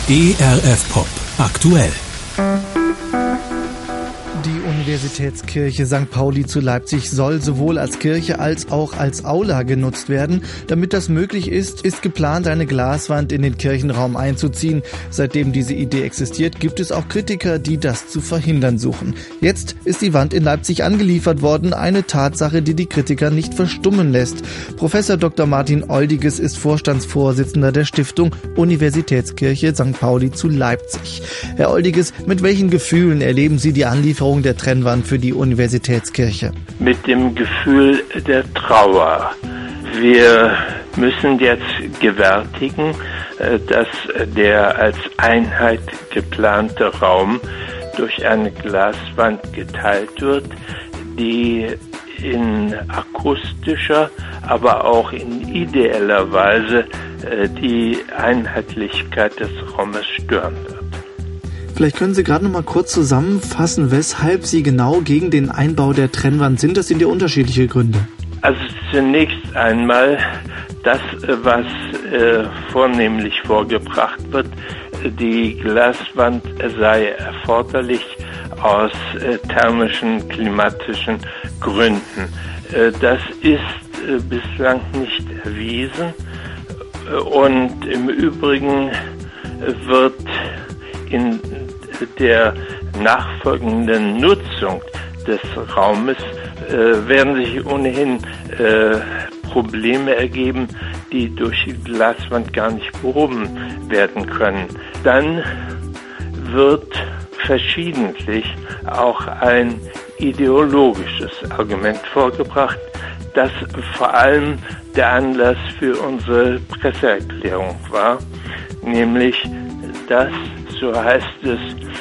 ERF Pop aktuell. Die Universitätskirche St. Pauli zu Leipzig soll sowohl als Kirche als auch als Aula genutzt werden. Damit das möglich ist, ist geplant, eine Glaswand in den Kirchenraum einzuziehen. Seitdem diese Idee existiert, gibt es auch Kritiker, die das zu verhindern suchen. Jetzt ist die Wand in Leipzig angeliefert worden, eine Tatsache, die die Kritiker nicht verstummen lässt. Professor Dr. Martin Oldiges ist Vorstandsvorsitzender der Stiftung Universitätskirche St. Pauli zu Leipzig. Herr Oldiges, mit welchen Gefühlen erleben Sie die Anlieferung der Trennwand für die Universitätskirche? Mit dem Gefühl der Trauer. Wir müssen jetzt gewärtigen, dass der als Einheit geplante Raum durch eine Glaswand geteilt wird, die in akustischer, aber auch in ideeller Weise die Einheitlichkeit des Raumes stören wird. Vielleicht können Sie gerade noch mal kurz zusammenfassen, weshalb Sie genau gegen den Einbau der Trennwand sind. Das sind ja unterschiedliche Gründe. Also zunächst einmal das, was vornehmlich vorgebracht wird, die Glaswand sei erforderlich aus thermischen, klimatischen Gründen. Das ist bislang nicht erwiesen und im Übrigen wird in der nachfolgenden Nutzung des Raumes werden sich ohnehin Probleme ergeben, die durch die Glaswand gar nicht behoben werden können. Dann wird verschiedentlich auch ein ideologisches Argument vorgebracht, das vor allem der Anlass für unsere Presseerklärung war, nämlich dass, so heißt es,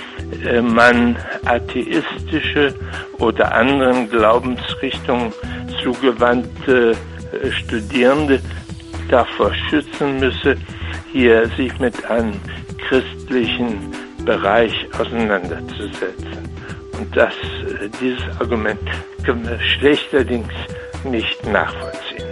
man atheistische oder anderen Glaubensrichtungen zugewandte Studierende davor schützen müsse, hier sich mit einem christlichen Bereich auseinanderzusetzen. Und dieses Argument können wir schlechterdings nicht nachvollziehen.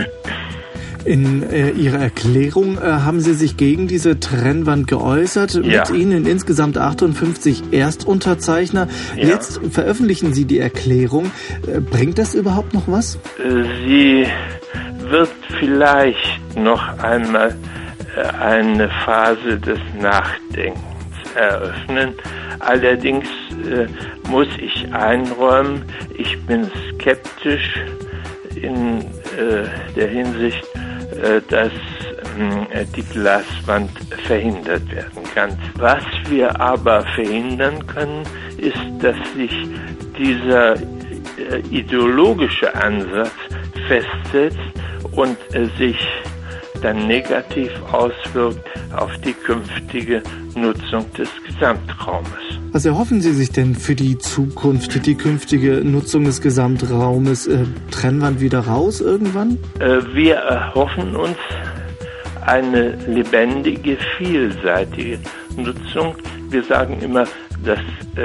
In Ihrer Erklärung haben Sie sich gegen diese Trennwand geäußert. Ja. Mit Ihnen insgesamt 58 Erstunterzeichner. Ja. Jetzt veröffentlichen Sie die Erklärung. Bringt das überhaupt noch was? Sie wird vielleicht noch einmal eine Phase des Nachdenkens eröffnen. Allerdings muss ich einräumen, ich bin skeptisch in der Hinsicht, dass die Glaswand verhindert werden kann. Was wir aber verhindern können, ist, dass sich dieser ideologische Ansatz festsetzt und sich dann negativ auswirkt auf die künftige Nutzung des Gesamtraumes. Was erhoffen Sie sich denn für die Zukunft, die künftige Nutzung des Gesamtraumes? Trennwand wieder raus irgendwann? Wir erhoffen uns eine lebendige, vielseitige Nutzung. Wir sagen immer, das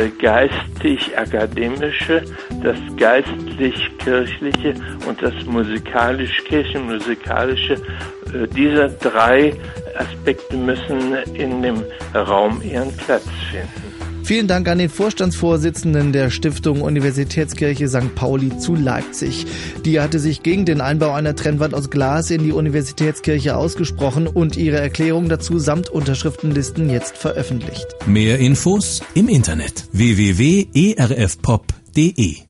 geistig-akademische, das geistlich-kirchliche und das musikalisch-kirchenmusikalische, diese drei Aspekte müssen in dem Raum ihren Platz finden. Vielen Dank an den Vorstandsvorsitzenden der Stiftung Universitätskirche St. Pauli zu Leipzig. Die hatte sich gegen den Einbau einer Trennwand aus Glas in die Universitätskirche ausgesprochen und ihre Erklärung dazu samt Unterschriftenlisten jetzt veröffentlicht. Mehr Infos im Internet: www.erfpop.de